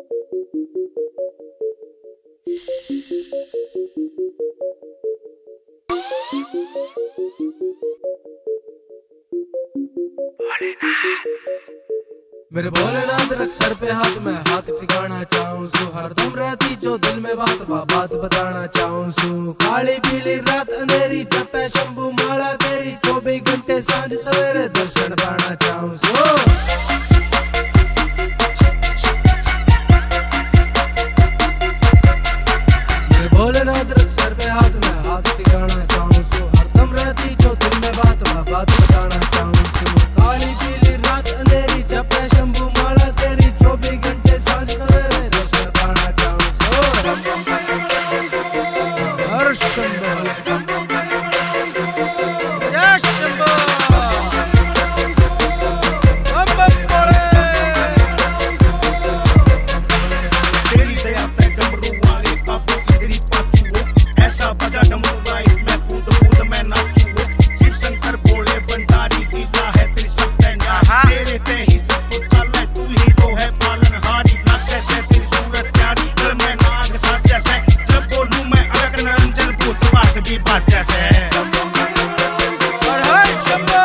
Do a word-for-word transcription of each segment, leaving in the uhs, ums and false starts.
मेरे भोलेनाथ रख सर पे हाथ में हाथ टिकाना चाहूं सू, हरदम रहती जो दिल में बात बा बात बताना चाहूं सू। काली पीली रात अंधेरी जपे शंभू माला तेरी, चौबीस घंटे सांझ सवेरे दर्शन पाना चाहूं सू। मेरे भोलेनाथ रख सर पे हाथ में हाथ टिकाना चाहूं सू, हरदम रहती जो दिल में बात बा बात बताना चाहूं सू। काली पीली रात अंधेरी जपे शंभू माला तेरी, चौबीस घंटे सांझ सवेरे दर्शन पाना चाहूं सू। हर शंभो जय शंभो बम बम बोले। तेरी दया पे डमरू वाले बाबू इधरी पाचू, ऐसा बजा डमरू लाइट में कूद कूद मैं नाचू। शिव शंकर बोले भंडारी लीला है तेरी सब न्यारी, तेरे ते ही सब कुछ चले तू ही तो है पालनहारी। नाच जैसे तेरी सूरत प्यारी, दिल में नाग साथ जैसे, जब बोलूं मैं अलग निरंजन भूत बात भी बात जैसे। और हर शंभो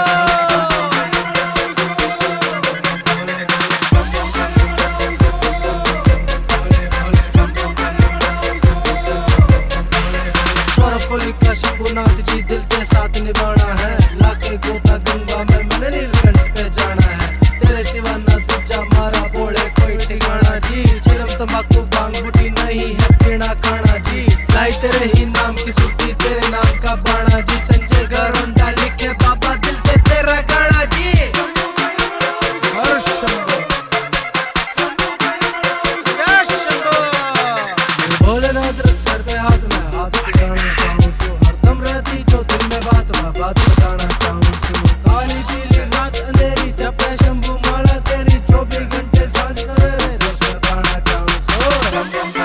सौरभ को लिखा शंभुनाथ जी दिल के साथ निभाना है, लाके गोता गंगा में मन नीलकंठ पे जाना है। तेरे सिवा ना तुझा मारा बोले कोई ठिकाना जी, चिलम तंबाकू भांग बूटी नहीं है पीना खाना जी। लाई तेरे ही नाम की सुर्ती तेरे नाम का बाणा जी, संजय गरोंडा लिखे बाबा दिल पे तेरा गाना जी। हर शंभो जय शंभो। भोलेनाथ रख सर पे हाथ में हाथ टिकाना चाहूं सू, हरदम रहती जो दिल में बात बा बात बताना चाहूं सू। काली पीली रात अंधेरी जपे शंभू माला तेरी, चौबीस घंटे सांझ सवेरे दर्शन पाना चाहूं सू।